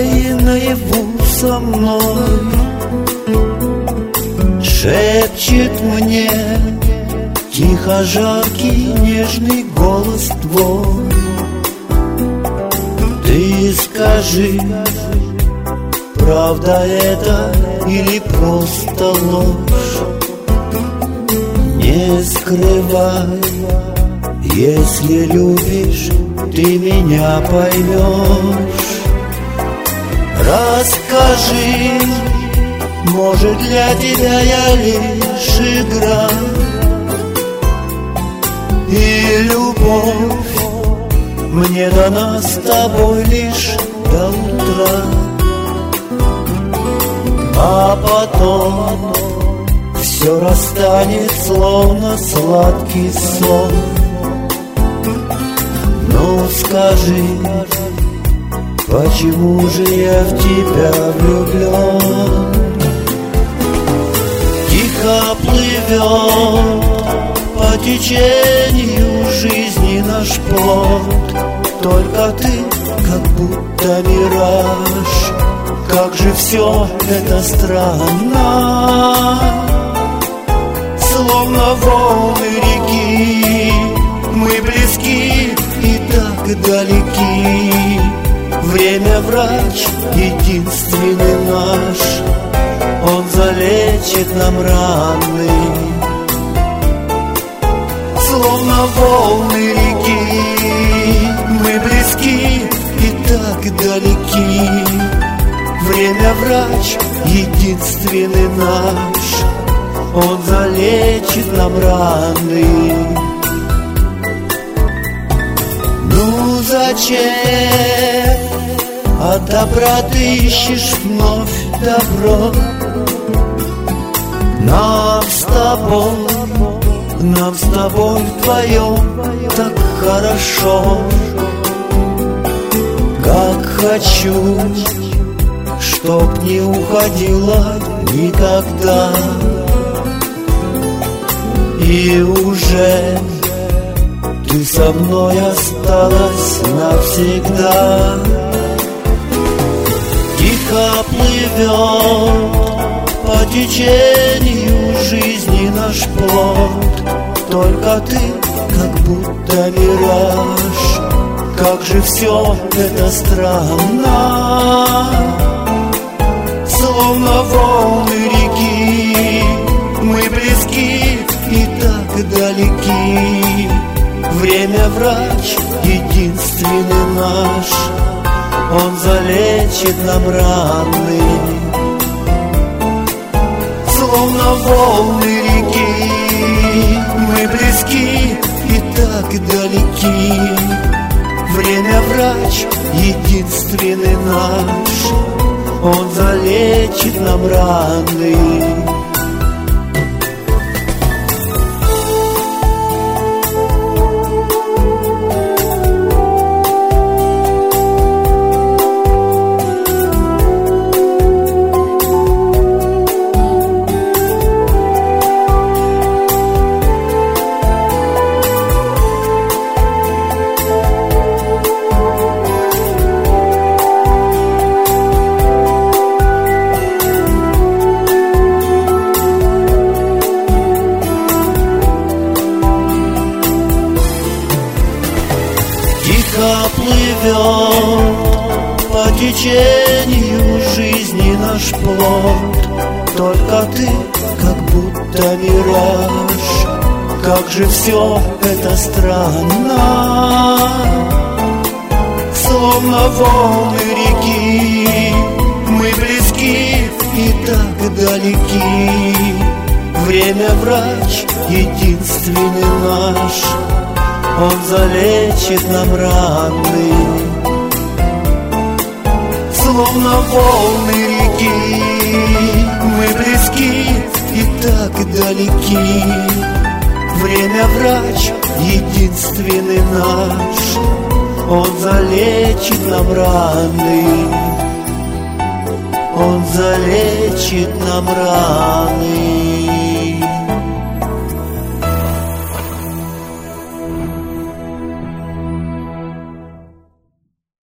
и наяву со мной шепчет мне тихо жаркий нежный голос твой. Ты скажи, правда это или просто ложь? Не скрывай, если любишь, ты меня поймешь. Расскажи, может, для тебя я лишь игра, и любовь мне дана с тобой лишь до утра, а потом все расстанет, словно сладкий сон. Ну скажи, почему же я в тебя влюблен? Тихо плывет по течению жизни наш плод, только ты как будто мираж. Как же все это странно, словно волны реки, мы близки и так далеки. Время врач единственный наш, он залечит нам раны. Словно волны реки, мы близки и так далеки. Время врач единственный наш, он залечит нам раны. Ну зачем от добра ты ищешь вновь добро? Нам с тобой вдвоем так хорошо. Как хочу, чтоб не уходила никогда, и уже ты со мной осталась навсегда. Тихо плывет по течению жизни наш плод, только ты как будто мираж. Как же все это странно, словно волны реки, мы близки и так далеки. Время врач единственный наш, он залечит нам раны. Словно волны реки, мы близки и так далеки. Время врач единственный наш, он залечит нам раны. Плывет по течению жизни наш плод, только ты как будто мираж. Как же все это странно, словно волны реки, мы близки и так далеки. Время врач единственный наш, он залечит нам раны. Словно волны реки, мы близки и так далеки. Время врач единственный наш, он залечит нам раны. Он залечит нам раны.